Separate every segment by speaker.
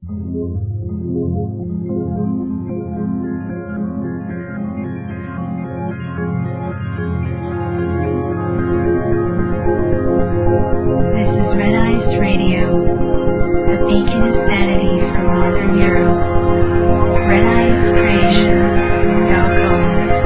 Speaker 1: This is Red Eyes Radio, a beacon of sanity from Northern Europe. RedEyesCreations.com.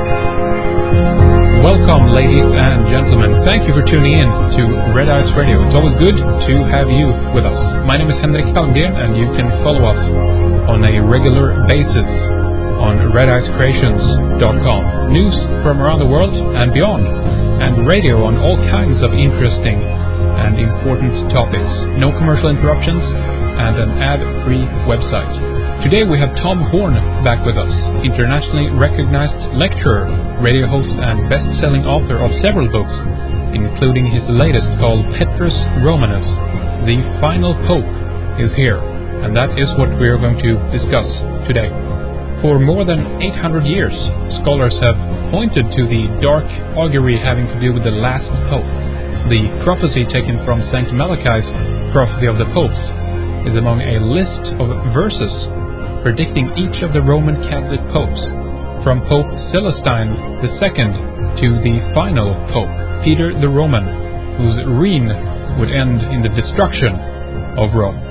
Speaker 2: Welcome, ladies and gentlemen. Thank you for tuning in to Red Eyes Radio. It's always good to have you with us. My name is Henrik Palmgren, and you can follow us on a regular basis on RedEyesCreations.com. News from around the world and beyond, and radio on all kinds of interesting and important topics. No commercial interruptions, and an ad-free website. Today we have Tom Horn back with us, internationally recognized lecturer, radio host, and best-selling author of several books, including his latest called Petrus Romanus, The Final Pope is Here, and that is what we are going to discuss today. For more than 800 years, scholars have pointed to the dark augury having to do with the last pope. The prophecy taken from St. Malachi's Prophecy of the Popes is among a list of verses predicting each of the Roman Catholic popes, from Pope Celestine II to the final pope, Peter the Roman, whose reign would end in the destruction of Rome.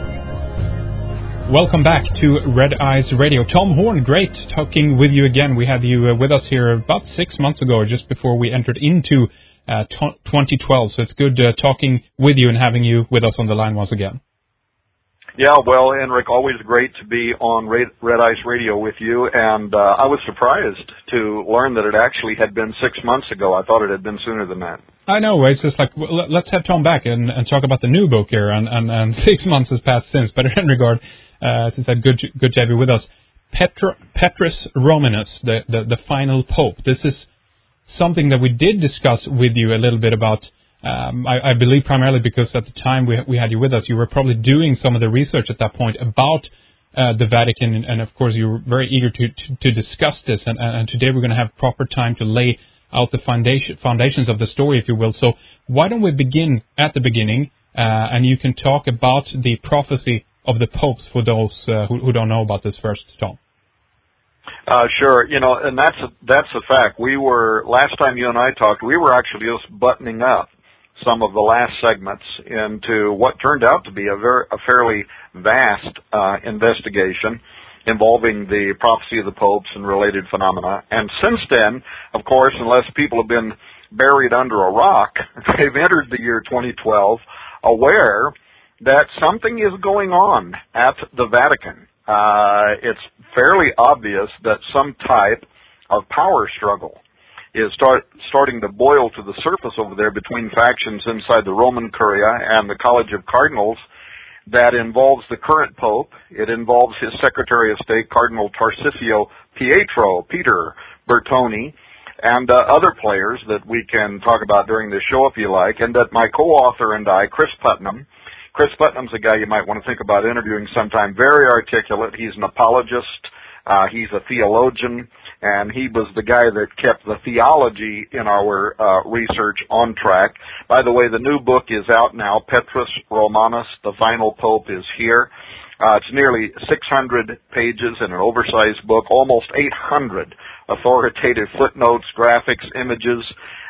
Speaker 2: Welcome back to Red Eyes Radio. Tom Horn, great talking with you again. We had you with us here about 6 months ago, just before we entered into 2012, so it's good talking with you and having you with us on the line once again.
Speaker 3: Yeah, well, Henrik, always great to be on Red Eyes Radio with you, and I was surprised to learn that it actually had been 6 months ago. I thought it had been sooner than that.
Speaker 2: I know, it's just like, well, let's have Tom back and talk about the new book here, and 6 months has passed since, but in any regard, since I'm good to have you with us. Petrus Romanus, the final pope. This is something that we did discuss with you a little bit about. I believe primarily because at the time we had you with us, you were probably doing some of the research at that point about the Vatican, and of course you were very eager to discuss this, and today we're going to have proper time to lay out the foundations of the story, if you will. So why don't we begin at the beginning, and you can talk about the prophecy of the popes for those who don't know about this first, Tom.
Speaker 3: Sure, and that's a fact. Last time you and I talked, we were actually just buttoning up some of the last segments into what turned out to be a fairly vast investigation involving the prophecy of the popes and related phenomena. And since then, of course, unless people have been buried under a rock, they've entered the year 2012 aware that something is going on at the Vatican. It's fairly obvious that some type of power struggle is starting to boil to the surface over there between factions inside the Roman Curia and the College of Cardinals that involves the current Pope. It involves his Secretary of State, Cardinal Tarcisio Peter Bertone, and other players that we can talk about during this show if you like, and that my co-author and I, Chris Putnam's a guy you might want to think about interviewing sometime. Very articulate. He's an apologist. He's a theologian, and he was the guy that kept the theology in our research on track. By the way, the new book is out now, Petrus Romanus, The Final Pope is Here. It's nearly 600 pages in an oversized book, almost 800 authoritative footnotes, graphics, images.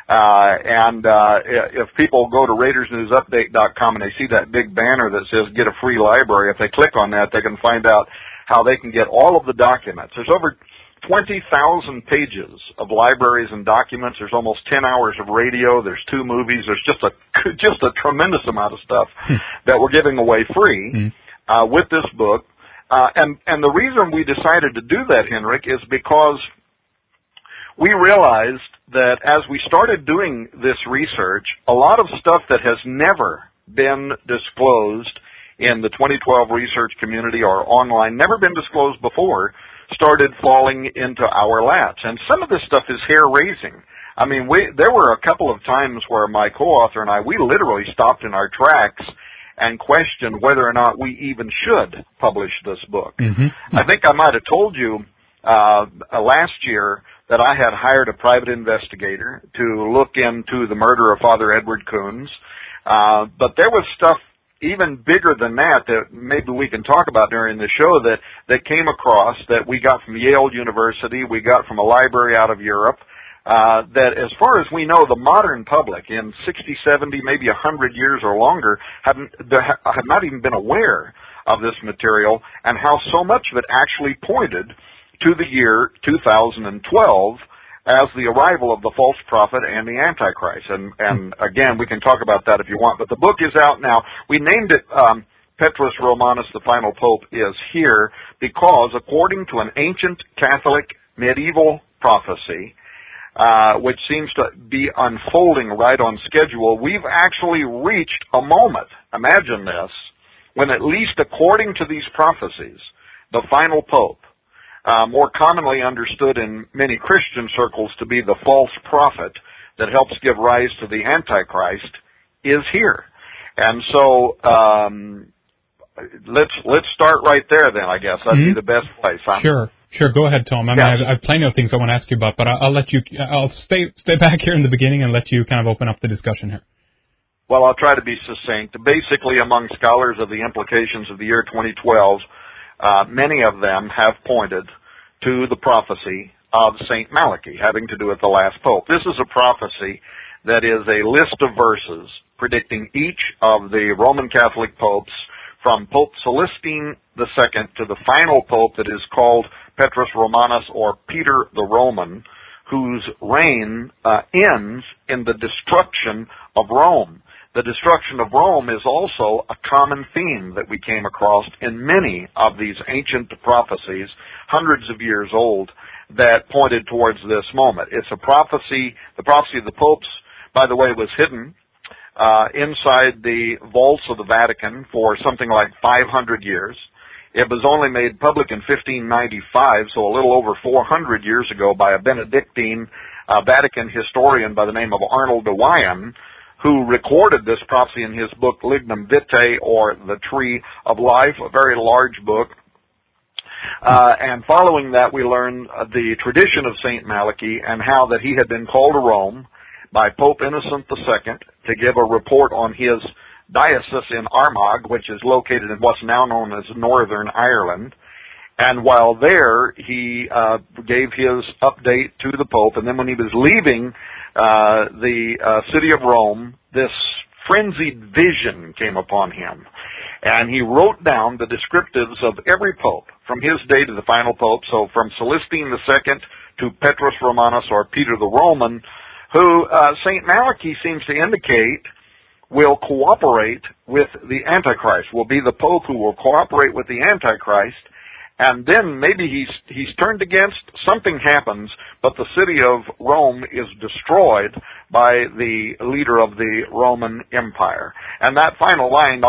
Speaker 3: If people go to RaidersNewsUpdate.com and they see that big banner that says get a free library, if they click on that, they can find out how they can get all of the documents. There's over 20,000 pages of libraries and documents. There's almost 10 hours of radio. There's 2 movies. There's just a tremendous amount of stuff that we're giving away free with this book. And the reason we decided to do that, Henrik, is because we realized that as we started doing this research, a lot of stuff that has never been disclosed in the 2012 research community or online, never been disclosed before, started falling into our laps. And some of this stuff is hair-raising. I mean, there were a couple of times where my co-author and I, we literally stopped in our tracks and questioned whether or not we even should publish this book. I think I might have told you last year that I had hired a private investigator to look into the murder of Father Edward Coons. But there was stuff even bigger than that maybe we can talk about during the show that came across, that we got from Yale University, we got from a library out of Europe, that as far as we know, the modern public in 60, 70, maybe 100 years or longer have not even been aware of this material, and how so much of it actually pointed to the year 2012 as the arrival of the false prophet and the Antichrist. And again, we can talk about that if you want, but the book is out now. We named it Petrus Romanus, the Final Pope is Here, because according to an ancient Catholic medieval prophecy, which seems to be unfolding right on schedule, we've actually reached a moment, imagine this, when at least according to these prophecies, the final pope, more commonly understood in many Christian circles to be the false prophet that helps give rise to the Antichrist, is here. And so let's start right there then, I guess. That'd be the best place, huh?
Speaker 2: Sure. Go ahead, Tom. I mean, I have plenty of things I want to ask you about, but I'll let you. I'll stay back here in the beginning and let you kind of open up the discussion here.
Speaker 3: Well, I'll try to be succinct. Basically, among scholars of the implications of the year 2012, many of them have pointed to the prophecy of St. Malachi, having to do with the last pope. This is a prophecy that is a list of verses predicting each of the Roman Catholic popes, from Pope Celestine II to the final pope that is called Petrus Romanus, or Peter the Roman, whose reign ends in the destruction of Rome. The destruction of Rome is also a common theme that we came across in many of these ancient prophecies, hundreds of years old, that pointed towards this moment. It's a prophecy. The prophecy of the popes, by the way, was hidden inside the vaults of the Vatican for something like 500 years. It was only made public in 1595, so a little over 400 years ago, by a Benedictine Vatican historian by the name of Arnold de Wyan, who recorded this prophecy in his book Lignum Vitae, or The Tree of Life, a very large book. And following that, we learn the tradition of St. Malachi and how that he had been called to Rome by Pope Innocent II to give a report on his diocese in Armagh, which is located in what's now known as Northern Ireland. And while there, he gave his update to the Pope, and then when he was leaving the city of Rome, this frenzied vision came upon him. And he wrote down the descriptives of every pope, from his day to the final pope, so from Celestine II to Petrus Romanus, or Peter the Roman, who St. Malachi seems to indicate will cooperate with the Antichrist, will be the pope who will cooperate with the Antichrist. And then maybe he's turned against, something happens, but the city of Rome is destroyed by the leader of the Roman Empire. And that final line,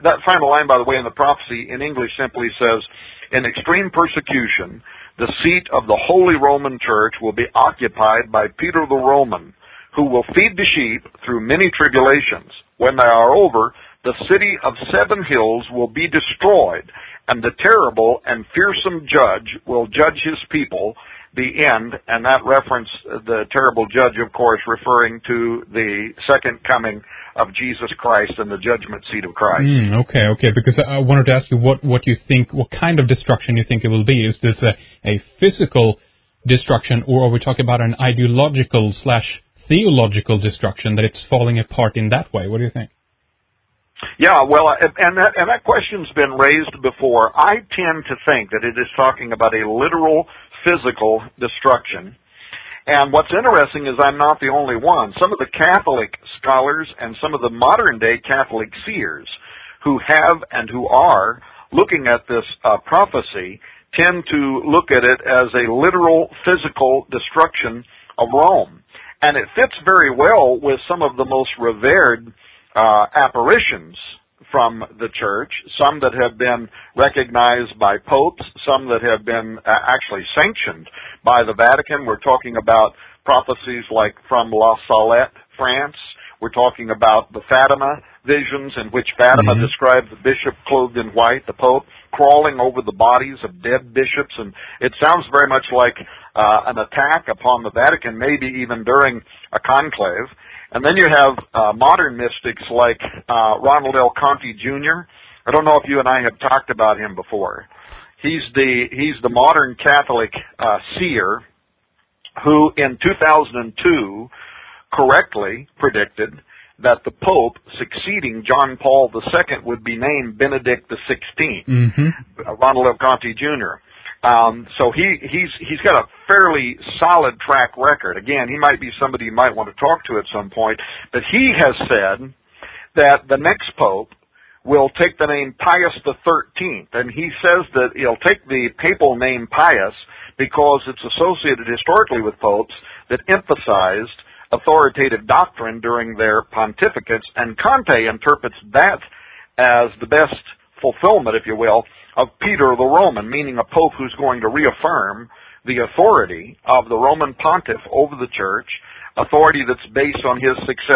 Speaker 3: by the way, in the prophecy in English simply says, in extreme persecution, the seat of the Holy Roman Church will be occupied by Peter the Roman, who will feed the sheep through many tribulations. When they are over, the city of 7 hills will be destroyed, and the terrible and fearsome judge will judge his people, the end. And that reference, the terrible judge, of course, referring to the second coming of Jesus Christ and the judgment seat of Christ.
Speaker 2: Okay, because I wanted to ask you what you think, what kind of destruction you think it will be. Is this a physical destruction, or are we talking about an ideological/theological destruction, that it's falling apart in that way? What do you think?
Speaker 3: Yeah, well, and that question's been raised before. I tend to think that it is talking about a literal physical destruction. And what's interesting is I'm not the only one. Some of the Catholic scholars and some of the modern-day Catholic seers who have and who are looking at this prophecy tend to look at it as a literal physical destruction of Rome. And it fits very well with some of the most revered apparitions from the church, some that have been recognized by popes, some that have been actually sanctioned by the Vatican. We're talking about prophecies like from La Salette, France. We're talking about the Fatima visions, in which Fatima described the bishop clothed in white, the pope, crawling over the bodies of dead bishops. And it sounds very much like an attack upon the Vatican, maybe even during a conclave. And then you have modern mystics like Ronald L. Conte Jr. I don't know if you and I have talked about him before. He's the modern Catholic seer who in 2002 correctly predicted that the Pope succeeding John Paul II would be named Benedict XVI, Ronald L. Conte Jr. So he's got a fairly solid track record. Again, he might be somebody you might want to talk to at some point, but he has said that the next Pope will take the name Pius XIII, and he says that he'll take the papal name Pius because it's associated historically with popes that emphasized authoritative doctrine during their pontificates, and Conte interprets that as the best fulfillment, if you will, of Peter the Roman, meaning a pope who's going to reaffirm the authority of the Roman pontiff over the church, authority that's based on his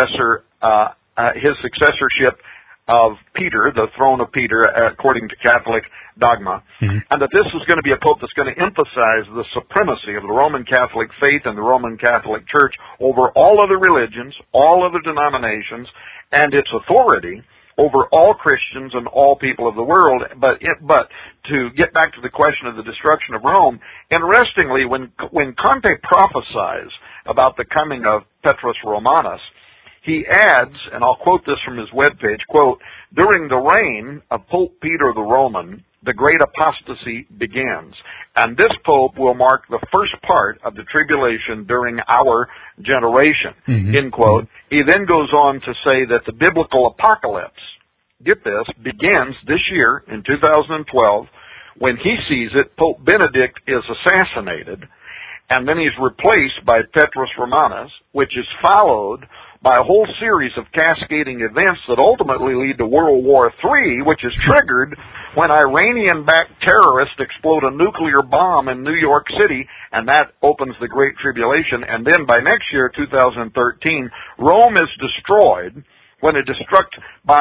Speaker 3: successorship of Peter, the throne of Peter, according to Catholic dogma, and that this is going to be a pope that's going to emphasize the supremacy of the Roman Catholic faith and the Roman Catholic Church over all other religions, all other denominations, and its authority over all Christians and all people of the world. But to get back to the question of the destruction of Rome, interestingly, when Conte prophesies about the coming of Petrus Romanus, he adds, and I'll quote this from his webpage, quote, "During the reign of Pope Peter the Roman, the great apostasy begins, and this pope will mark the first part of the tribulation during our generation," end quote. He then goes on to say that the biblical apocalypse, get this, begins this year in 2012 when he sees it, Pope Benedict is assassinated, and then he's replaced by Petrus Romanus, which is followed by a whole series of cascading events that ultimately lead to World War III, which is triggered when Iranian-backed terrorists explode a nuclear bomb in New York City, and that opens the Great Tribulation. And then by next year, 2013, Rome is destroyed when it is struck by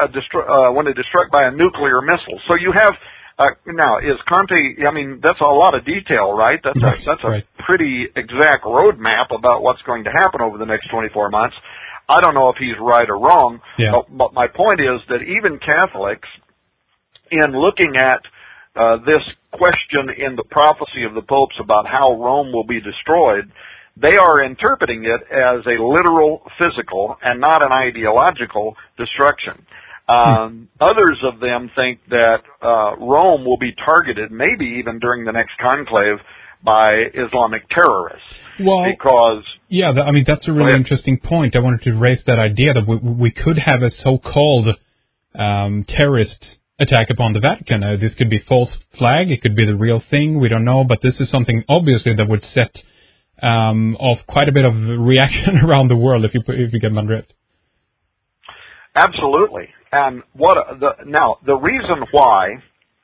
Speaker 3: a nuclear missile. So you have now, is Conte, I mean, that's a lot of detail, right? That's a pretty exact roadmap about what's going to happen over the next 24 months. I don't know if he's right or wrong, but my point is that even Catholics, in looking at this question in the prophecy of the popes about how Rome will be destroyed, they are interpreting it as a literal, physical, and not an ideological destruction. Others of them think that Rome will be targeted, maybe even during the next conclave, by Islamic terrorists.
Speaker 2: Well,
Speaker 3: because
Speaker 2: I mean, that's a really interesting point. I wanted to raise that idea that we could have a so-called terrorist attack upon the Vatican. This could be false flag. It could be the real thing. We don't know, but this is something obviously that would set off quite a bit of reaction around the world. If you get my drift.
Speaker 3: Absolutely. And the reason why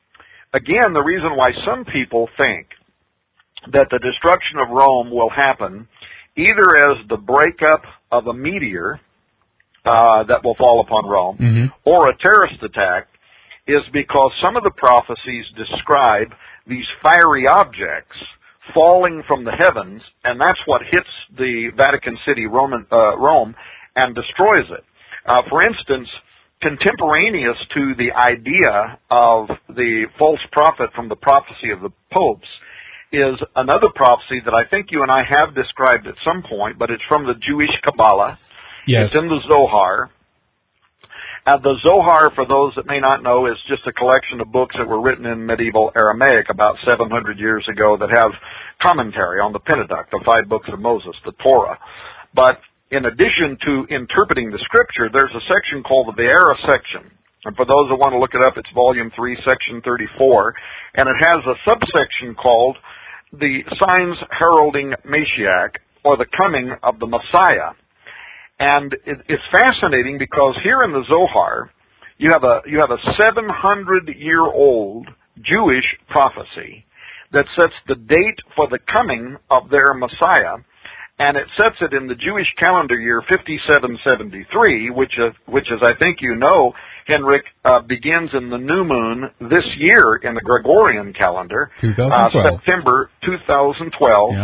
Speaker 3: some people think that the destruction of Rome will happen either as the breakup of a meteor that will fall upon Rome or a terrorist attack is because some of the prophecies describe these fiery objects falling from the heavens, and that's what hits the Vatican City, Rome, and destroys it. For instance, contemporaneous to the idea of the false prophet from the prophecy of the popes is another prophecy that I think you and I have described at some point, but it's from the Jewish Kabbalah.
Speaker 2: Yes.
Speaker 3: It's in the Zohar. The Zohar, for those that may not know, is just a collection of books that were written in medieval Aramaic about 700 years ago that have commentary on the Pentateuch, the 5 books of Moses, the Torah. But in addition to interpreting the Scripture, there's a section called the Be'era section. And for those that want to look it up, it's Volume 3, Section 34. And it has a subsection called the Signs Heralding Mashiach, or the Coming of the Messiah. And it's fascinating because here in the Zohar, you have a 700-year-old Jewish prophecy that sets the date for the coming of their Messiah, and it sets it in the Jewish calendar year 5773, which as I think you know, Henrik, begins in the new moon this year in the Gregorian calendar,
Speaker 2: 2012.
Speaker 3: September 2012. Yeah.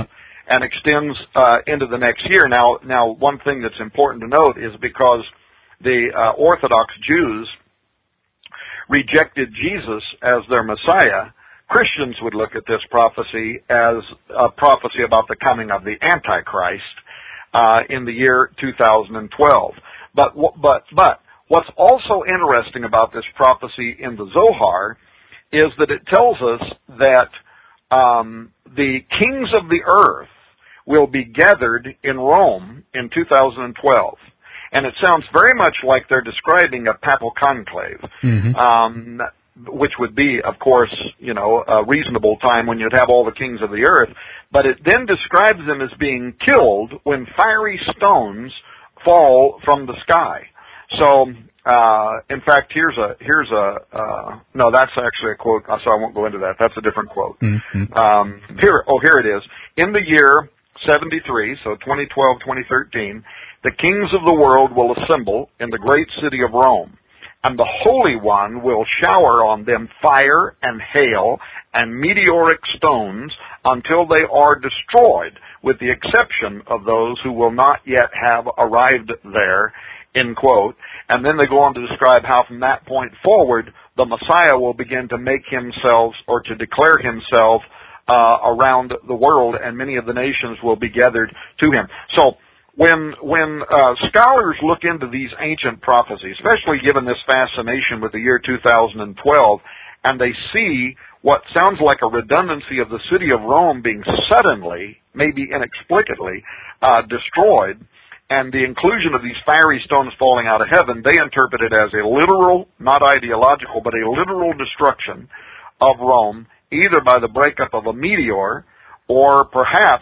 Speaker 3: and extends into the next year. Now, one thing that's important to note is because the Orthodox Jews rejected Jesus as their Messiah, Christians would look at this prophecy as a prophecy about the coming of the Antichrist in the year 2012. But what's also interesting about this prophecy in the Zohar is that it tells us that the kings of the earth will be gathered in Rome in 2012. And it sounds very much like they're describing a papal conclave, which would be, of course, a reasonable time when you'd have all the kings of the earth. But it then describes them as being killed when fiery stones fall from the sky. So, in fact, here's no, that's actually a quote, so I won't go into that. That's a different quote. Here it is. In the year 73, so 2012, 2013, the kings of the world will assemble in the great city of Rome, and the Holy One will shower on them fire and hail and meteoric stones until they are destroyed, with the exception of those who will not yet have arrived there, end quote. And then they go on to describe how from that point forward, the Messiah will begin to make himself, or to declare himself, around the world, and many of the nations will be gathered to him. So, when scholars look into these ancient prophecies, especially given this fascination with the year 2012, and they see what sounds like a redundancy of the city of Rome being suddenly, maybe inexplicably, destroyed, and the inclusion of these fiery stones falling out of heaven, they interpret it as a literal, not ideological, but a literal destruction of Rome, either by the breakup of a meteor or perhaps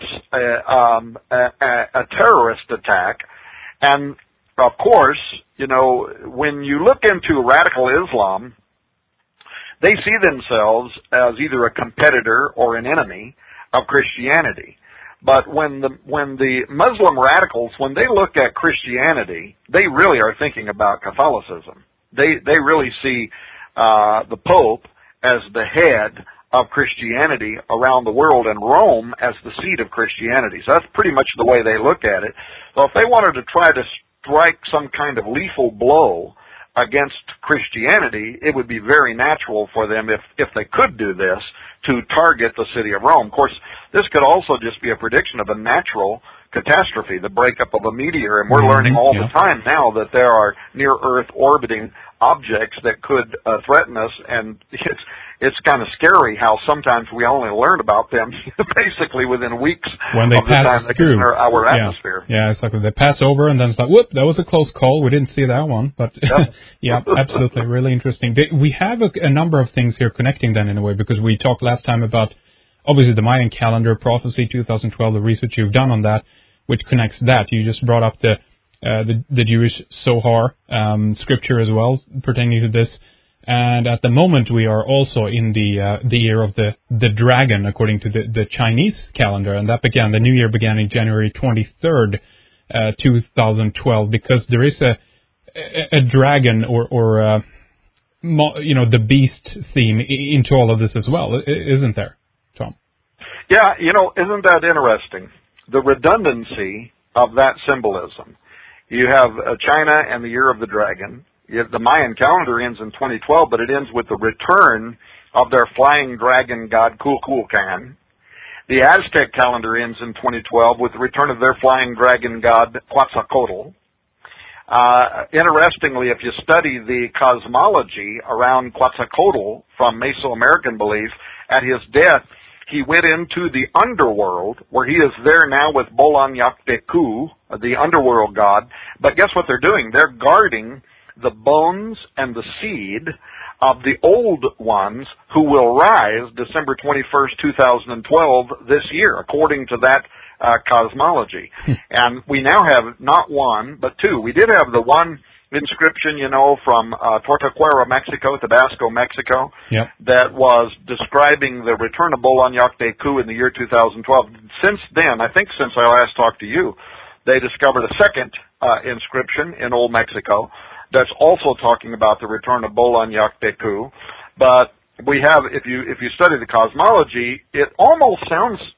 Speaker 3: a terrorist attack. And, of course, when you look into radical Islam, they see themselves as either a competitor or an enemy of Christianity. But when the Muslim radicals, when they look at Christianity, they really are thinking about Catholicism. They really see the Pope as the head of Christianity around the world, and Rome as the seat of Christianity. So that's pretty much the way they look at it. So if they wanted to try to strike some kind of lethal blow against Christianity, it would be very natural for them, if they could do this, to target the city of Rome. Of course, this could also just be a prediction of a natural catastrophe, the breakup of a meteor, and we're learning all the time now that there are near-Earth orbiting objects that could threaten us, and it's kind of scary how sometimes we only learn about them basically within weeks
Speaker 2: when they
Speaker 3: of the time they
Speaker 2: through
Speaker 3: our atmosphere.
Speaker 2: Yeah, exactly. They pass over, and then it's like, whoop, that was a close call. We didn't see that one. But yeah, absolutely, really interesting. We have a number of things here connecting then in a way, because we talked last time about, obviously, the Mayan calendar, prophecy 2012, the research you've done on that, which connects that. You just brought up the Jewish Zohar scripture as well pertaining to this. And at the moment, we are also in the year of the dragon, according to the Chinese calendar, and that began. The new year began in January 23rd, 2012, because there is a dragon or the beast theme into all of this as well, isn't there, Tom?
Speaker 3: Yeah, isn't that interesting? The redundancy of that symbolism. You have China and the year of the dragon. The Mayan calendar ends in 2012, but it ends with the return of their flying dragon god Kukulkan. The Aztec calendar ends in 2012 with the return of their flying dragon god Quetzalcoatl. Interestingly, if you study the cosmology around Quetzalcoatl from Mesoamerican belief, at his death, he went into the underworld, where he is there now with Bolan-Yakteku, the underworld god. But guess what they're doing? They're guarding the bones and the seed of the old ones who will rise December 21st, 2012 this year, according to that cosmology. And we now have not one, but two. We did have the one inscription, from Tortequera, Mexico, Tabasco, Mexico, that was describing the return of Bolan-Yakteku in the year 2012. Since then, I think since I last talked to you, they discovered a second inscription in Old Mexico that's also talking about the return of Bolan-Yakteku. But we have, if you study the cosmology, it almost sounds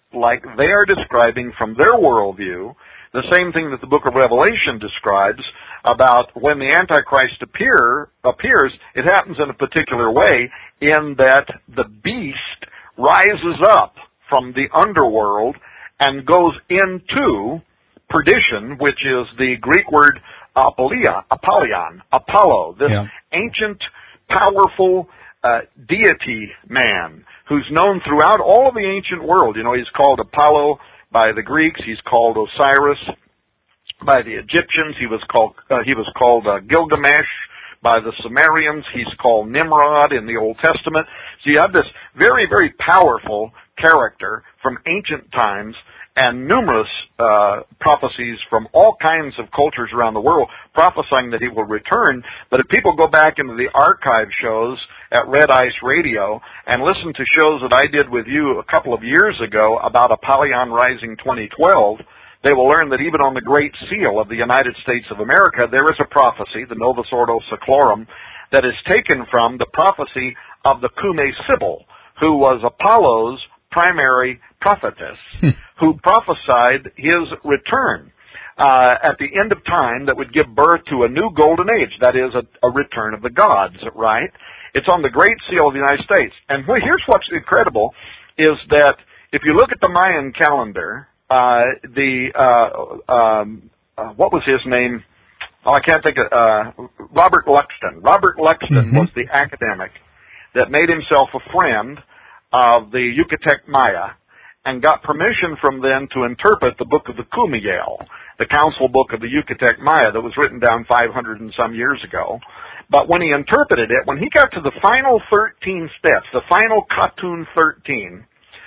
Speaker 3: like they are describing from their worldview the same thing that the book of Revelation describes about when the Antichrist appears, it happens in a particular way in that the beast rises up from the underworld and goes into perdition, which is the Greek word Apollyon, Apollo, this ancient, powerful deity man who's known throughout all of the ancient world. You know, he's called Apollo by the Greeks. He's called Osiris by the Egyptians. He was called Gilgamesh by the Sumerians. He's called Nimrod in the Old Testament. So you have this very, very powerful character from ancient times, and numerous prophecies from all kinds of cultures around the world prophesying that he will return. But if people go back into the archive shows at Red Ice Radio and listen to shows that I did with you a couple of years ago about Apollyon Rising 2012, they will learn that even on the Great Seal of the United States of America, there is a prophecy, the Novus Ordo Seclorum, that is taken from the prophecy of the Cumae Sibyl, who was Apollo's primary prophetess, who prophesied his return at the end of time that would give birth to a new golden age, that is, a return of the gods, right? It's on the Great Seal of the United States. And here's what's incredible, is that if you look at the Mayan calendar, what was his name? Oh, I can't think of, Robert Luxton. Robert Luxton was the academic that made himself a friend of the Yucatec Maya and got permission from them to interpret the book of the Kumiel, the council book of the Yucatec Maya that was written down 500 and some years ago. But when he interpreted it, when he got to the final 13 steps, the final Katun 13,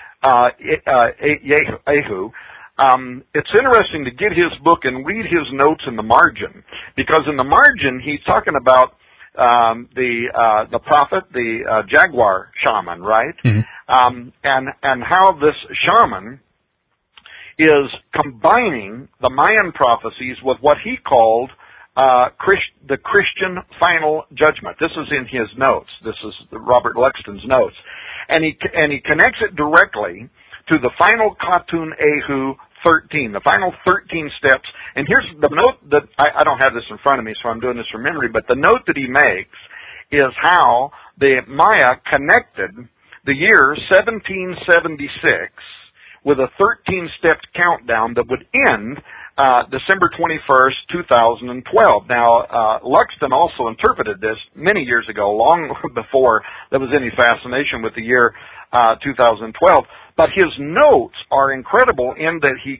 Speaker 3: Ehu, it's interesting to get his book and read his notes in the margin, because in the margin he's talking about the prophet, the jaguar shaman, right? And how this shaman is combining the Mayan prophecies with what he called the Christian final judgment. This is in his notes. This is Robert Luxton's notes, and he connects it directly to the final Katun Ehu 13, the final 13 steps. And here's the note that I don't have this in front of me, so I'm doing this from memory, but the note that he makes is how the Maya connected the year 1776 with a 13-step countdown that would end December 21st, 2012. Now, Luxton also interpreted this many years ago, long before there was any fascination with the year 2012. But his notes are incredible in that he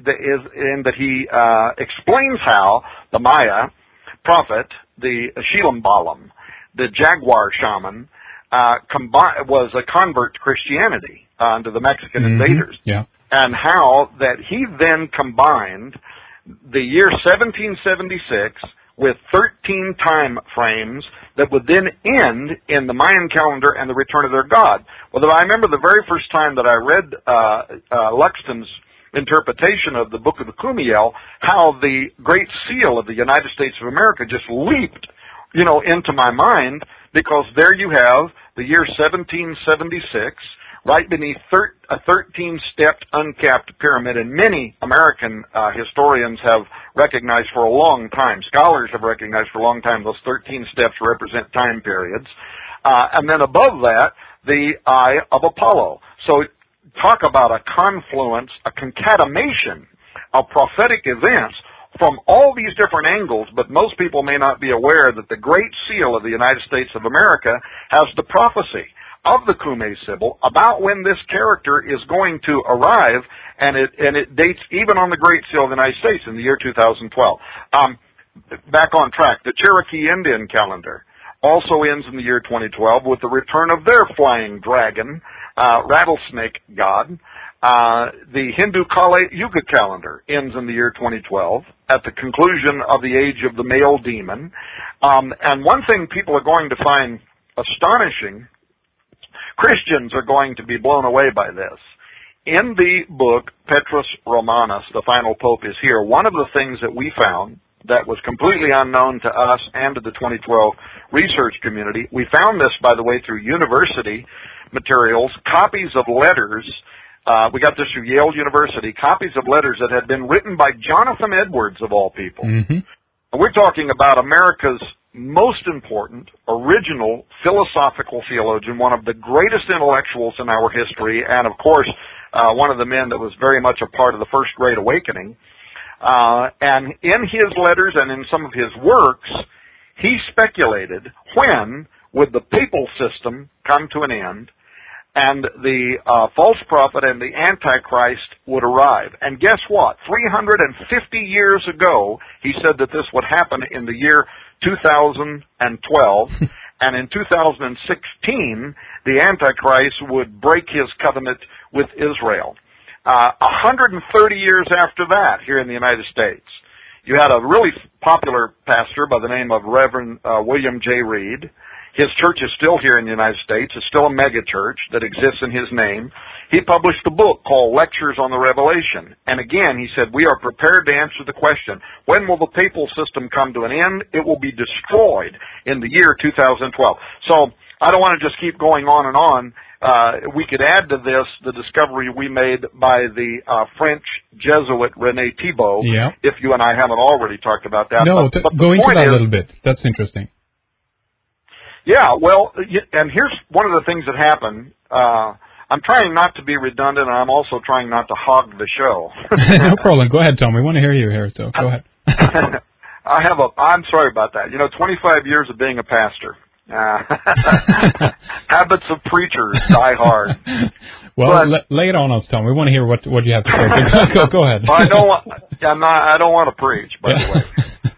Speaker 3: explains how the Maya prophet, the Shilambalam, the jaguar shaman, was a convert to Christianity under the Mexican invaders.
Speaker 2: Yeah.
Speaker 3: And how that he then combined the year 1776 with 13 time frames that would then end in the Mayan calendar and the return of their God. Well, I remember the very first time that I read Luxton's interpretation of the Book of the Kumiel, how the Great Seal of the United States of America just leaped, into my mind, because there you have the year 1776, right beneath a 13-stepped uncapped pyramid, and many American historians have recognized for a long time, scholars have recognized for a long time, those 13 steps represent time periods. And then above that, the Eye of Apollo. So talk about a confluence, a concatenation of prophetic events from all these different angles, but most people may not be aware that the Great Seal of the United States of America has the prophecy of the Cumae Sibyl about when this character is going to arrive, and it dates even on the Great Seal of the United States in the year 2012. Back on track, the Cherokee Indian calendar also ends in the year 2012 with the return of their flying dragon, rattlesnake god. The Hindu Kali Yuga calendar ends in the year 2012 at the conclusion of the age of the male demon. And one thing people are going to find astonishing, Christians are going to be blown away by this. In the book, Petrus Romanus, The Final Pope is Here, one of the things that we found that was completely unknown to us and to the 2012 research community, we found this, by the way, through university materials, copies of letters We got this through Yale University, copies of letters that had been written by Jonathan Edwards, of all people.
Speaker 2: Mm-hmm.
Speaker 3: And we're talking about America's most important, original philosophical theologian, one of the greatest intellectuals in our history, and of course, one of the men that was very much a part of the First Great Awakening. And in his letters and in some of his works, he speculated when would the papal system come to an end and the false prophet and the Antichrist would arrive. And guess what? 350 years ago, he said that this would happen in the year 2012, and in 2016, the Antichrist would break his covenant with Israel. 130 years after that, here in the United States, you had a really popular pastor by the name of Reverend William J. Reed. His church is still here in the United States. It's still a mega church that exists in his name. He published a book called Lectures on the Revelation. And again, he said, we are prepared to answer the question, when will the papal system come to an end? It will be destroyed in the year 2012. So I don't want to just keep going on and on. We could add to this the discovery we made by the French Jesuit René Thibault, if you and I haven't already talked about that.
Speaker 2: No, go into that a little bit. That's interesting.
Speaker 3: Yeah, well, and here's one of the things that happened. I'm trying not to be redundant, and I'm also trying not to hog the show.
Speaker 2: No problem. Go ahead, Tom. We want to hear you here, so go ahead.
Speaker 3: I'm sorry about that. 25 years of being a pastor. Habits of preachers die hard.
Speaker 2: Well, lay it on us, Tom. We want to hear what you have to say. Go ahead.
Speaker 3: I don't want to preach, by the way.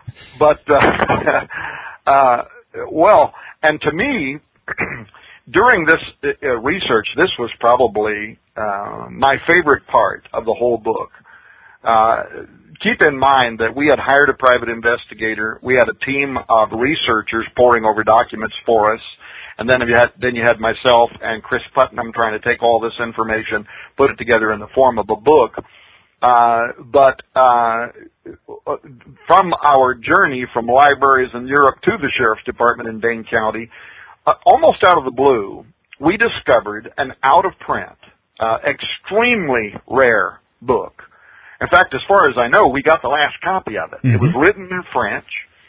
Speaker 3: But well, and to me, during this research, this was probably my favorite part of the whole book. Keep in mind that we had hired a private investigator. We had a team of researchers poring over documents for us. And then you had myself and Chris Putnam trying to take all this information, put it together in the form of a book. But from our journey from libraries in Europe to the Sheriff's Department in Dane County, almost out of the blue, we discovered an out-of-print, extremely rare book. In fact, as far as I know, we got the last copy of it. Mm-hmm. It was written in French.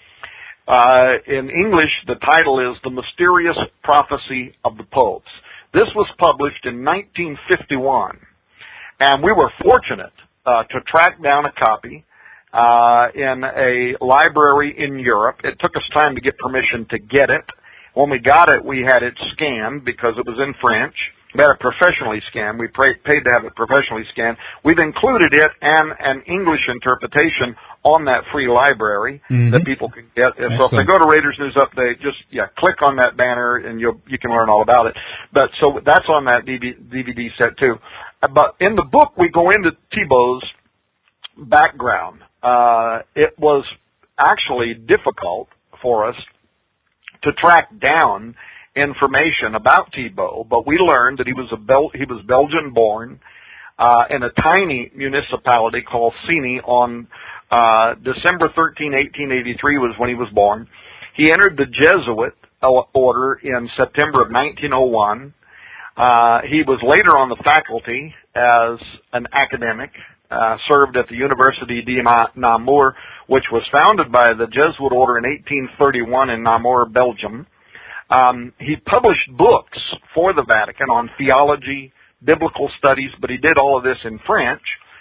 Speaker 3: In English, the title is The Mysterious Prophecy of the Popes. This was published in 1951, and we were fortunate to track down a copy in a library in Europe. It took us time to get permission to get it. When we got it, we had it scanned because it was in French. We had it professionally scanned. We paid to have it professionally scanned. We've included it and an English interpretation on that free library that people can get. And so if they go to Raiders News Update, just click on that banner and you can learn all about it. But so that's on that DVD set too. But in the book, we go into Thibault's background. It was actually difficult for us to track down information about Thibault, but we learned that he was Belgian born in a tiny municipality called Signy on December 13, 1883 was when he was born. He entered the Jesuit order in September of 1901. He was later on the faculty as an academic, served at the Université de Namur, which was founded by the Jesuit order in 1831 in Namur, Belgium. He published books for the Vatican on theology, biblical studies, but he did all of this in French.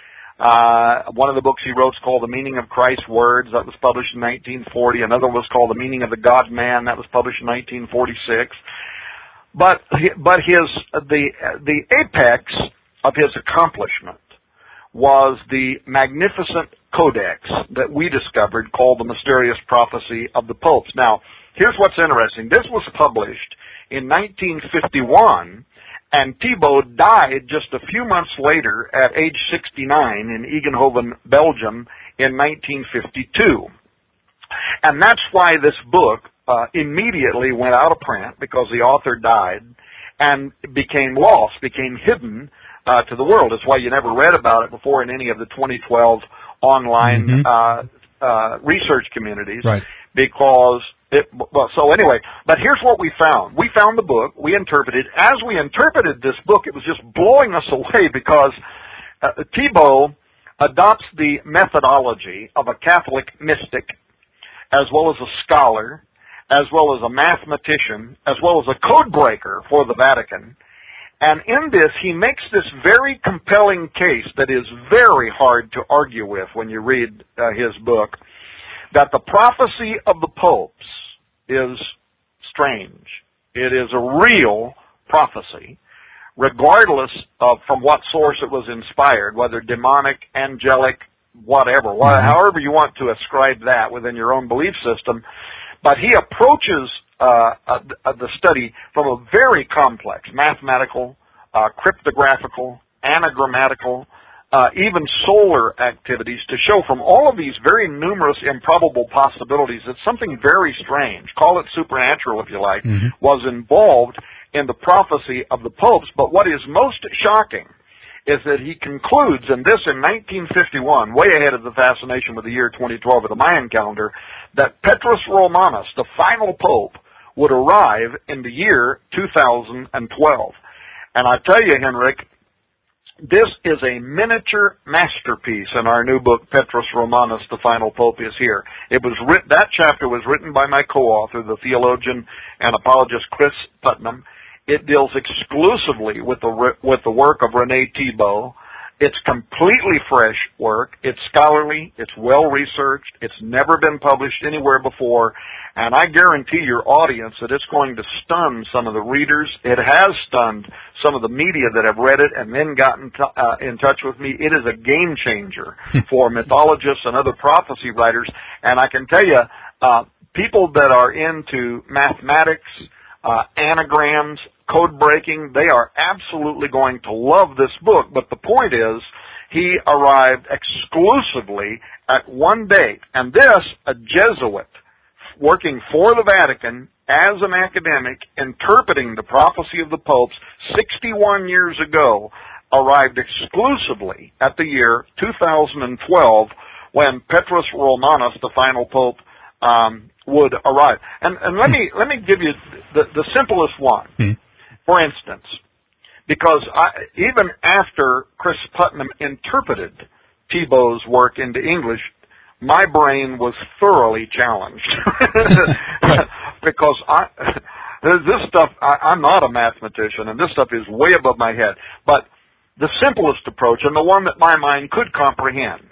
Speaker 3: One of the books he wrote is called The Meaning of Christ's Words. That was published in 1940. Another was called The Meaning of the God-Man. That was published in 1946. But the apex of his accomplishment was the magnificent codex that we discovered called The Mysterious Prophecy of the Popes. Now, here's what's interesting. This was published in 1951, and Thibault died just a few months later at age 69 in Egenhoven, Belgium in 1952. And that's why this book immediately went out of print, because the author died and became lost, became hidden to the world. That's why you never read about it before in any of the 2012 online research communities,
Speaker 2: right.
Speaker 3: Because So anyway, but here's what we found. We found the book. We interpreted. As we interpreted this book, it was just blowing us away because Thibault adopts the methodology of a Catholic mystic, as well as a scholar, as well as a mathematician, as well as a code breaker for the Vatican. And in this, he makes this very compelling case that is very hard to argue with when you read his book, that the prophecy of the popes is strange. It is a real prophecy, regardless of from what source it was inspired, whether demonic, angelic, whatever, however you want to ascribe that within your own belief system. But he approaches the study from a very complex mathematical, cryptographical, anagrammatical, even solar activities to show from all of these very numerous improbable possibilities that something very strange, call it supernatural if you like, was involved in the prophecy of the popes. But what is most shocking is that he concludes, and this in 1951, way ahead of the fascination with the year 2012 of the Mayan calendar, that Petrus Romanus, the final pope, would arrive in the year 2012. And I tell you, Henrik, this is a miniature masterpiece in our new book, Petrus Romanus, the Final Pope is Here. That chapter was written by my co-author, the theologian and apologist Chris Putnam. It deals exclusively with the work of Rene Thibault. It's completely fresh work. It's scholarly. It's well-researched. It's never been published anywhere before. And I guarantee your audience that it's going to stun some of the readers. It has stunned some of the media that have read it and then gotten in touch with me. It is a game changer for mythologists and other prophecy writers. And I can tell you, people that are into mathematics, anagrams, code breaking, they are absolutely going to love this book. But the point is, he arrived exclusively at one date, and this, a Jesuit working for the Vatican as an academic, interpreting the prophecy of the popes 61 years ago, arrived exclusively at the year 2012 when Petrus Romanus, the final pope, would arrive. And let me give you the simplest one. For instance, because even after Chris Putnam interpreted Thibault's work into English, my brain was thoroughly challenged. Because this stuff, I'm not a mathematician, and this stuff is way above my head. But the simplest approach, and the one that my mind could comprehend,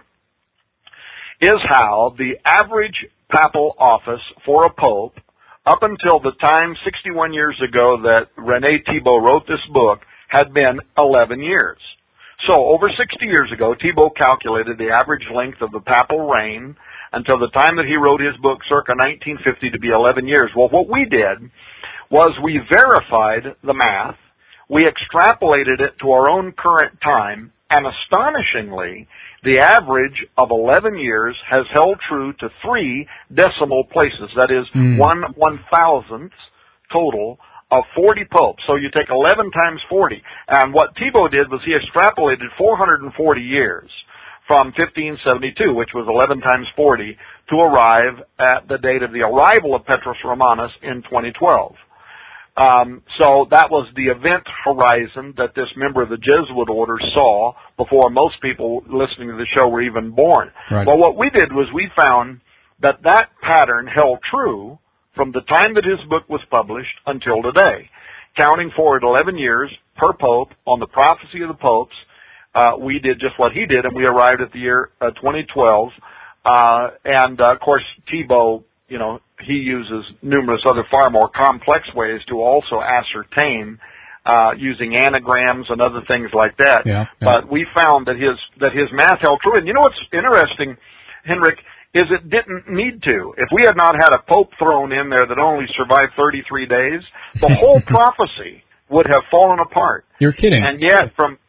Speaker 3: is how the average papal office for a pope, up until the time 61 years ago that Rene Thibault wrote this book, had been 11 years. So over 60 years ago, Thibault calculated the average length of the papal reign until the time that he wrote his book, circa 1950, to be 11 years. Well, what we did was we verified the math, we extrapolated it to our own current time, and astonishingly, the average of 11 years has held true to 3 decimal places. That is, 1/1000th total of 40 popes. So you take 11 times 40. And what Thibault did was he extrapolated 440 years from 1572, which was 11 times 40, to arrive at the date of the arrival of Petrus Romanus in 2012. So that was the event horizon that this member of the Jesuit order saw before most people listening to the show were even born.
Speaker 2: Right.
Speaker 3: Well, what we did was we found that pattern held true from the time that his book was published until today. Counting forward 11 years per pope on the prophecy of the popes, we did just what he did, and we arrived at the year 2012. Of course, Thibault, he uses numerous other far more complex ways to also ascertain using anagrams and other things like that.
Speaker 2: Yeah.
Speaker 3: But we found that his math held true. And you know what's interesting, Henrik, is it didn't need to. If we had not had a pope thrown in there that only survived 33 days, the whole prophecy would have fallen apart.
Speaker 2: You're kidding.
Speaker 3: And yet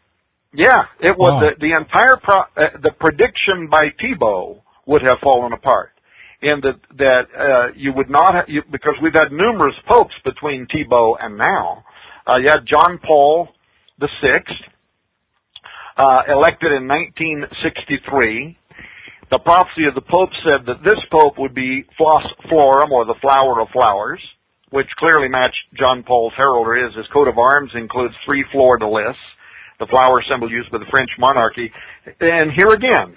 Speaker 3: it was the entire the prediction by Thibault would have fallen apart. In that you would not have, because we've had numerous popes between Thibault and now. You had John Paul VI, elected in 1963. The prophecy of the Pope said that this Pope would be Flos Florum, or the flower of flowers, which clearly matched John Paul's heraldry, as his coat of arms includes 3 fleur-de-lis, the flower symbol used by the French monarchy. And here again,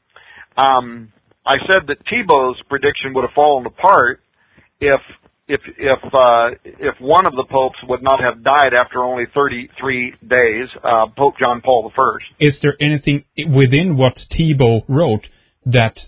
Speaker 3: I said that Thibault's prediction would have fallen apart if one of the popes would not have died after only 33 days, Pope John Paul I.
Speaker 2: Is there anything within what Thibault wrote that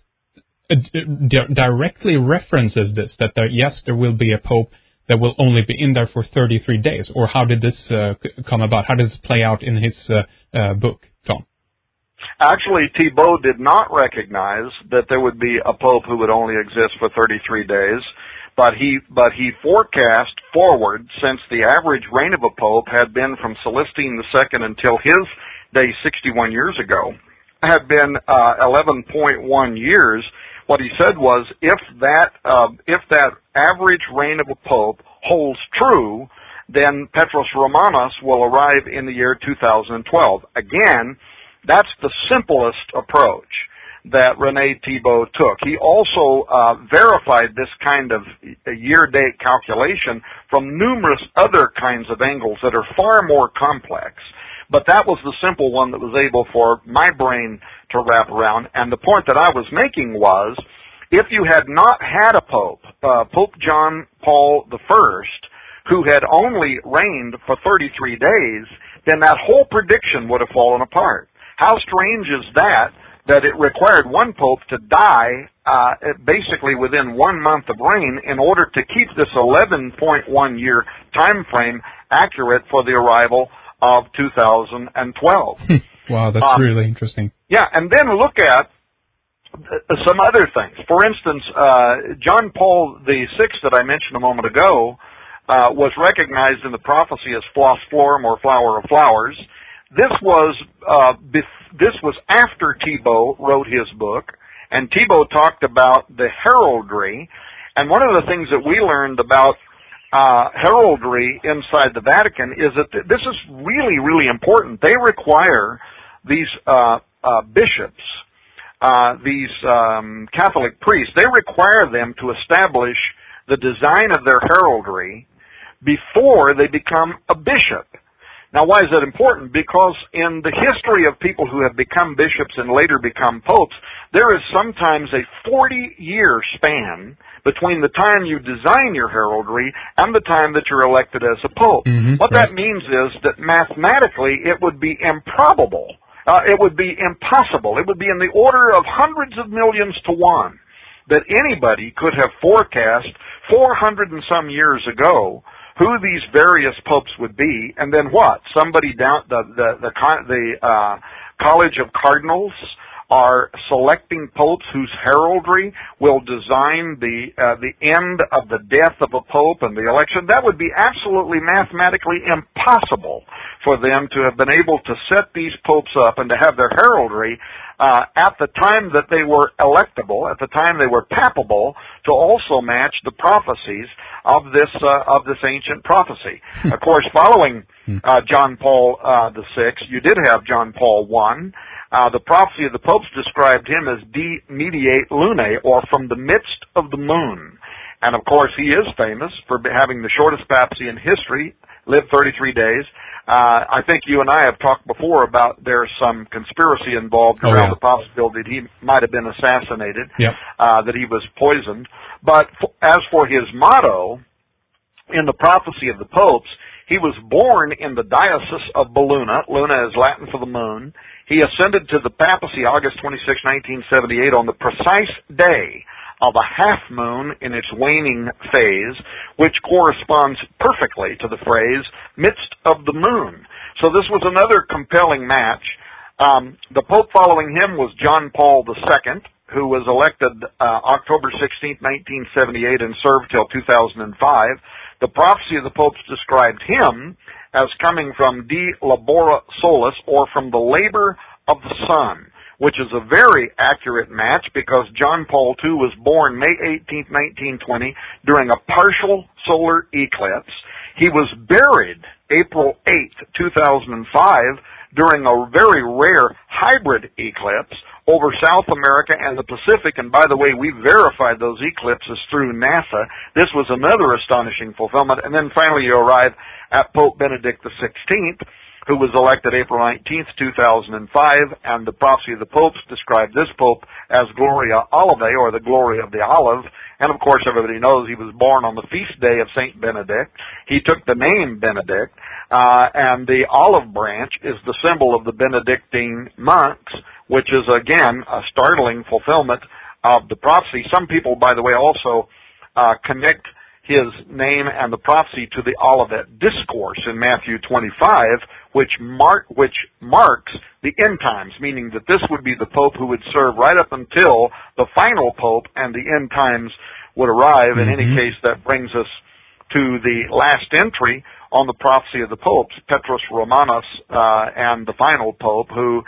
Speaker 2: directly references this, that there will be a pope that will only be in there for 33 days? Or how did this come about? How did this play out in his book, John?
Speaker 3: Actually, Thibault did not recognize that there would be a pope who would only exist for 33 days, but he forecast forward, since the average reign of a pope had been from Celestine II until his day 61 years ago, had been 11.1 years. What he said was, if that average reign of a pope holds true, then Petrus Romanus will arrive in the year 2012. Again, that's the simplest approach that René Thibault took. He also verified this kind of year-date calculation from numerous other kinds of angles that are far more complex. But that was the simple one that was able for my brain to wrap around. And the point that I was making was, if you had not had a pope, Pope John Paul I, who had only reigned for 33 days, then that whole prediction would have fallen apart. How strange is that it required one pope to die basically within 1 month of reign in order to keep this 11.1 year time frame accurate for the arrival of 2012.
Speaker 2: Wow, that's really interesting.
Speaker 3: Yeah, and then look at some other things. For instance, John Paul VI that I mentioned a moment ago was recognized in the prophecy as Flos Florum, or flower of flowers. This was after Thibault wrote his book, and Thibault talked about the heraldry. And one of the things that we learned about heraldry inside the Vatican is that this is really, really important. They require these bishops, these Catholic priests, they require them to establish the design of their heraldry before they become a bishop. Now, why is that important? Because in the history of people who have become bishops and later become popes, there is sometimes a 40-year span between the time you design your heraldry and the time that you're elected as a pope. What that means is that mathematically it would be improbable. It would be impossible. It would be in the order of hundreds of millions to one that anybody could have forecast 400 and some years ago who these various popes would be, and then what? Somebody down the College of Cardinals are selecting popes whose heraldry will design the end of the death of a pope and the election. That would be absolutely mathematically impossible for them to have been able to set these popes up and to have their heraldry at the time that they were electable, at the time they were papable, to also match the prophecies of this ancient prophecy. Of course, following John Paul VI, you did have John Paul I. The prophecy of the popes described him as de mediate lunae, or from the midst of the moon. And of course, he is famous for having the shortest papacy in history, lived 33 days. I think you and I have talked before about there's some conspiracy involved around the possibility that he might have been assassinated, that he was poisoned. But as for his motto, in the prophecy of the popes, he was born in the diocese of Beluna. Luna is Latin for the moon. He ascended to the papacy August 26, 1978, on the precise day of a half moon in its waning phase, which corresponds perfectly to the phrase, midst of the moon. So this was another compelling match. The pope following him was John Paul II, who was elected October 16, 1978, and served till 2005. The prophecy of the popes described him as coming from de labora solis, or from the labor of the sun, which is a very accurate match because John Paul II was born May 18, 1920, during a partial solar eclipse. He was buried April 8, 2005, during a very rare hybrid eclipse, over South America and the Pacific. And by the way, we verified those eclipses through NASA. This was another astonishing fulfillment. And then finally you arrive at Pope Benedict XVI, who was elected April 19th, 2005, and the prophecy of the popes described this pope as Gloria Olivae, or the glory of the olive. And of course, everybody knows he was born on the feast day of Saint Benedict. He took the name Benedict, and the olive branch is the symbol of the Benedictine monks, which is, again, a startling fulfillment of the prophecy. Some people, by the way, also connect his name and the prophecy to the Olivet Discourse in Matthew 25, which marks the end times, meaning that this would be the pope who would serve right up until the final pope and the end times would arrive. In any case, that brings us to the last entry on the prophecy of the popes, Petrus Romanus, and the final pope, who,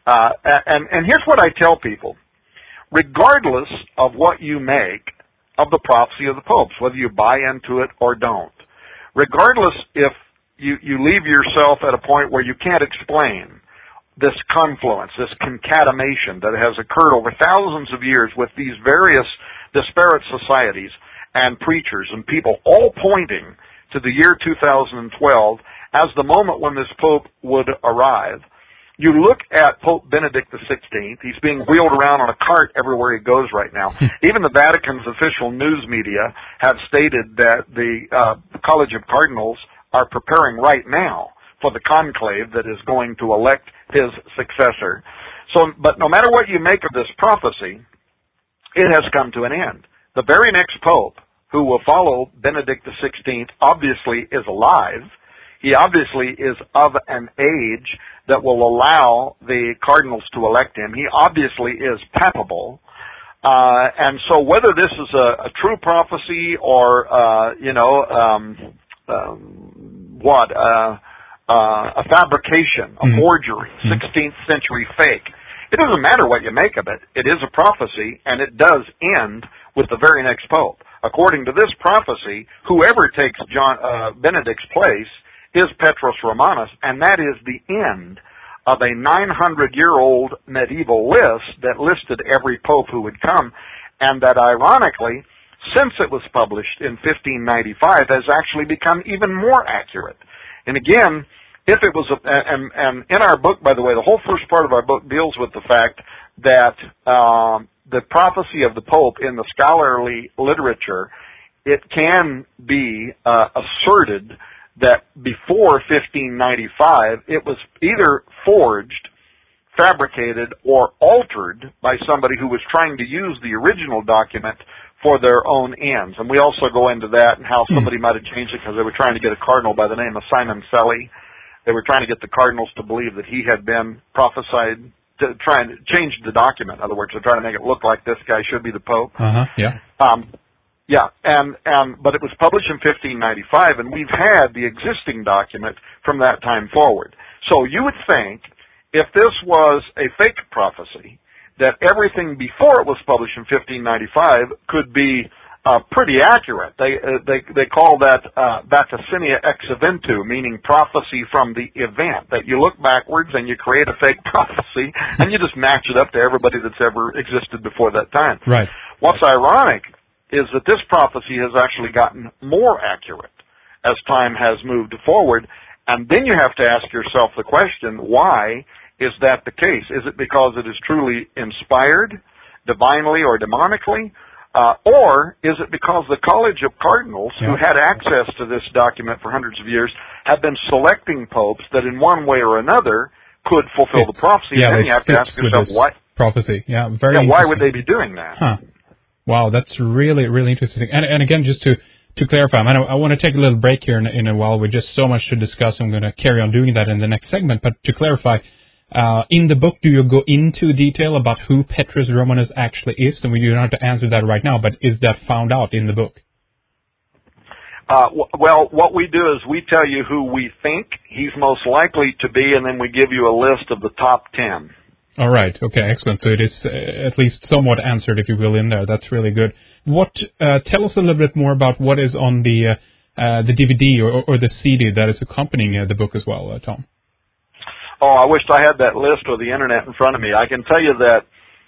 Speaker 3: and here's what I tell people. Regardless of what you make of the prophecy of the popes, whether you buy into it or don't, regardless if you leave yourself at a point where you can't explain this confluence, this concatenation that has occurred over thousands of years with these various disparate societies and preachers and people all pointing to the year 2012 as the moment when this pope would arrive. You look at Pope Benedict XVI, he's being wheeled around on a cart everywhere he goes right now. Even the Vatican's official news media have stated that the College of Cardinals are preparing right now for the conclave that is going to elect his successor. But no matter what you make of this prophecy, it has come to an end. The very next pope who will follow Benedict XVI obviously is alive. He obviously is of an age that will allow the cardinals to elect him. He obviously is papable. And so whether this is a true prophecy or, a fabrication, a forgery, 16th century fake, it doesn't matter what you make of it. It is a prophecy, and it does end with the very next pope. According to this prophecy, whoever takes Benedict's place is Petrus Romanus, and that is the end of a 900-year-old medieval list that listed every pope who would come, and that ironically, since it was published in 1595, has actually become even more accurate. And again, if it was, and in our book, by the way, the whole first part of our book deals with the fact that the prophecy of the Pope in the scholarly literature, it can be asserted that before 1595, it was either forged, fabricated, or altered by somebody who was trying to use the original document for their own ends. And we also go into that and how somebody might have changed it because they were trying to get a cardinal by the name of Simon Selly. They were trying to get the cardinals to believe that he had been prophesied, to try and change the document. In other words, to try to make it look like this guy should be the Pope. But it was published in 1595, and we've had the existing document from that time forward. So you would think, if this was a fake prophecy, that everything before it was published in 1595 could be pretty accurate. They call that vaticinia ex eventu, meaning prophecy from the event, that you look backwards and you create a fake prophecy and you just match it up to everybody that's ever existed before that time.
Speaker 2: Right.
Speaker 3: What's ironic is that this prophecy has actually gotten more accurate as time has moved forward, and then you have to ask yourself the question, why is that the case? Is it because it is truly inspired, divinely or demonically? Or is it because the College of Cardinals, who had access to this document for hundreds of years, have been selecting popes that in one way or another could fulfill the prophecy? And then you have to ask yourself, why?
Speaker 2: Prophecy,
Speaker 3: why would they be doing that?
Speaker 2: Huh. Wow, that's really, really interesting. And again, just to clarify, I want to take a little break here in a while. With just so much to discuss. I'm going to carry on doing that in the next segment. But to clarify, in the book, do you go into detail about who Petrus Romanus actually is? And we do not have to answer that right now, but is that found out in the book?
Speaker 3: Well, what we do is we tell you who we think he's most likely to be, and then we give you a list of the top 10.
Speaker 2: All right. Okay. Excellent. So it is at least somewhat answered, if you will, in there. That's really good. Tell us a little bit more about what is on the DVD or the CD that is accompanying the book as well, Tom.
Speaker 3: Oh, I wished I had that list or the internet in front of me. I can tell you that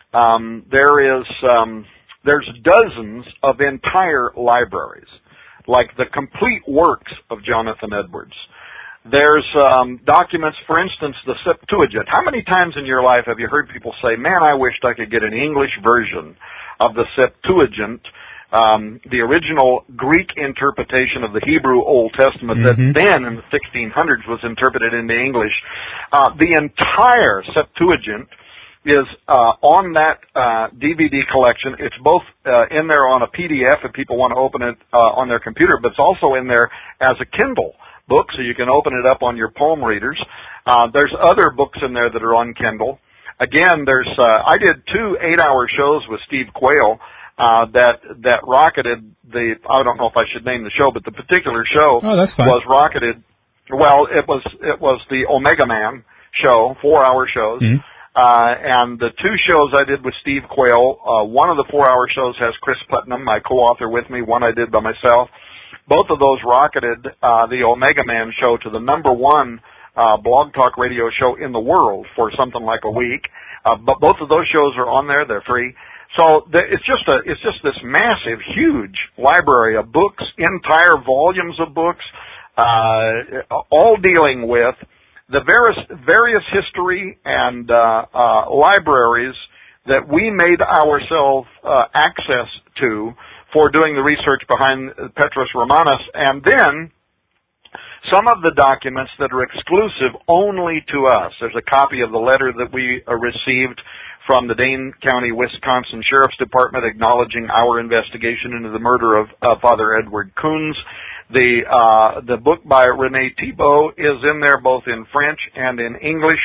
Speaker 3: There's dozens of entire libraries, like the complete works of Jonathan Edwards. There's documents, for instance, the Septuagint. How many times in your life have you heard people say, man, I wished I could get an English version of the Septuagint, the original Greek interpretation of the Hebrew Old Testament that then in the 1600s was interpreted into English. The entire Septuagint is on that DVD collection. It's both in there on a PDF if people want to open it on their computer, but it's also in there as a Kindle book, so you can open it up on your palm readers. There's other books in there that are on Kindle. Again, I did 2 8-hour shows with Steve Quayle that rocketed I don't know if I should name the show, but the particular show was rocketed. Well, it was the Omega Man show, 4-hour shows. And the 2 shows I did with Steve Quayle, one of the 4-hour shows has Chris Putnam, my co-author, with me. One I did by myself. Both of those rocketed the Omega Man show to the #1 blog talk radio show in the world for something like a week. But both of those shows are on there; they're free. So it's just this massive, huge library of books, entire volumes of books, all dealing with the various history and libraries that we made ourselves access to for doing the research behind Petrus Romanus, and then some of the documents that are exclusive only to us. There's a copy of the letter that we received from the Dane County, Wisconsin Sheriff's Department acknowledging our investigation into the murder of Father Edward Coons. The book by René Thibault is in there both in French and in English.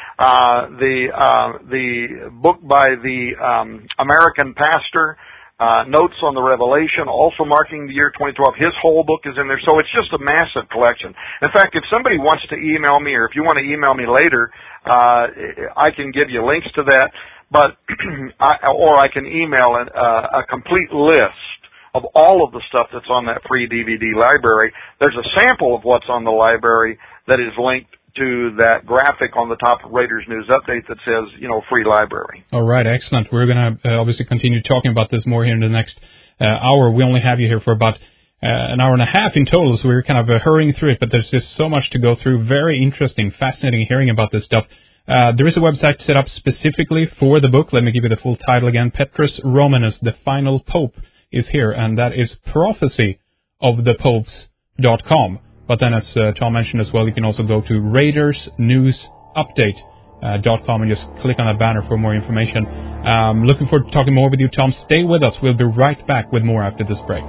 Speaker 3: The book by the American pastor, Notes on the Revelation, also marking the year 2012. His whole book is in there. So it's just a massive collection. In fact, if somebody wants to email me, or if you want to email me later, I can give you links to that. But or I can email a complete list of all of the stuff that's on that free DVD library. There's a sample of what's on the library that is linked to that graphic on the top of Raiders News Update that says, free library. All
Speaker 2: right, excellent. We're going to obviously continue talking about this more here in the next hour. We only have you here for about an hour and a half in total, so we're kind of hurrying through it, but there's just so much to go through. Very interesting, fascinating hearing about this stuff. There is a website set up specifically for the book. Let me give you the full title again. Petrus Romanus, the Final Pope, is here, and that is prophecyofthepopes.com. But then, as Tom mentioned as well, you can also go to RaidersNewsUpdate.com and just click on that banner for more information. Looking forward to talking more with you, Tom. Stay with us. We'll be right back with more after this break.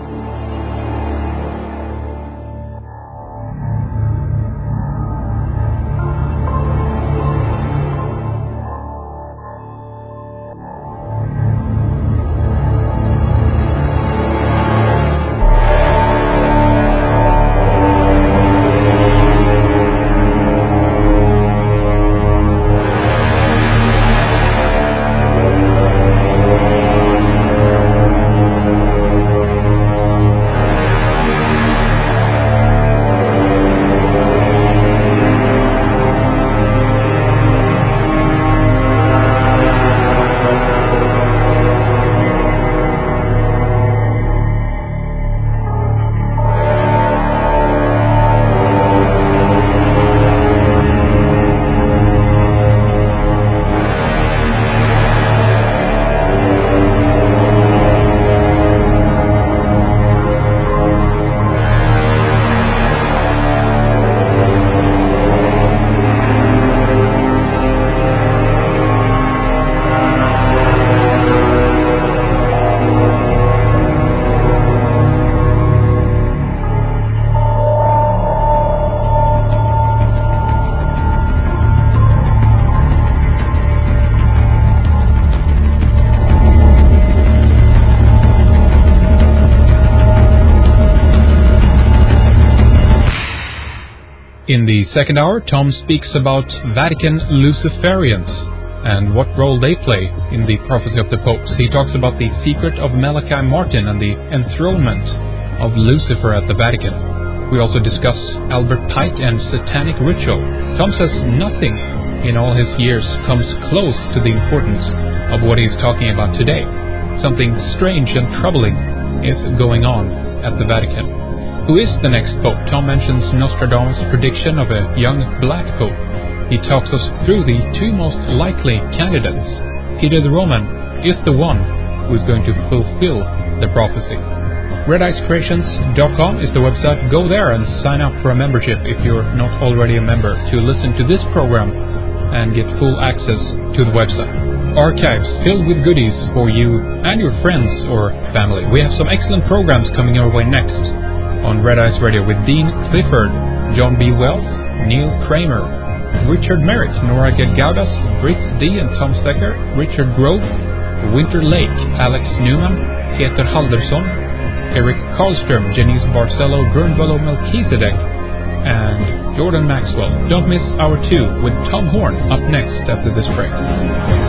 Speaker 2: In the second hour, Tom speaks about Vatican Luciferians and what role they play in the prophecy of the popes. He talks about the secret of Malachi Martin and the enthronement of Lucifer at the Vatican. We also discuss Albert Pike and satanic ritual. Tom says nothing in all his years comes close to the importance of what he's talking about today. Something strange and troubling is going on at the Vatican. Who is the next Pope? Tom mentions Nostradamus' prediction of a young black Pope. He talks us through the two most likely candidates. Peter the Roman is the one who is going to fulfill the prophecy. RedIceCreations.com is the website. Go there and sign up for a membership if you're not already a member to listen to this program and get full access to the website. Archives filled with goodies for you and your friends or family. We have some excellent programs coming your way next on Red Ice Radio with Dean Clifford, John B. Wells, Neil Kramer, Richard Merritt, Nora Gaudas, Britt D. and Tom Secker, Richard Grove, Winter Lake, Alex Newman, Peter Halderson, Eric Karlström, Janice Barcelo, Bernvalo Melchizedek, and Jordan Maxwell. Don't miss Hour 2 with Tom Horn up next after this break.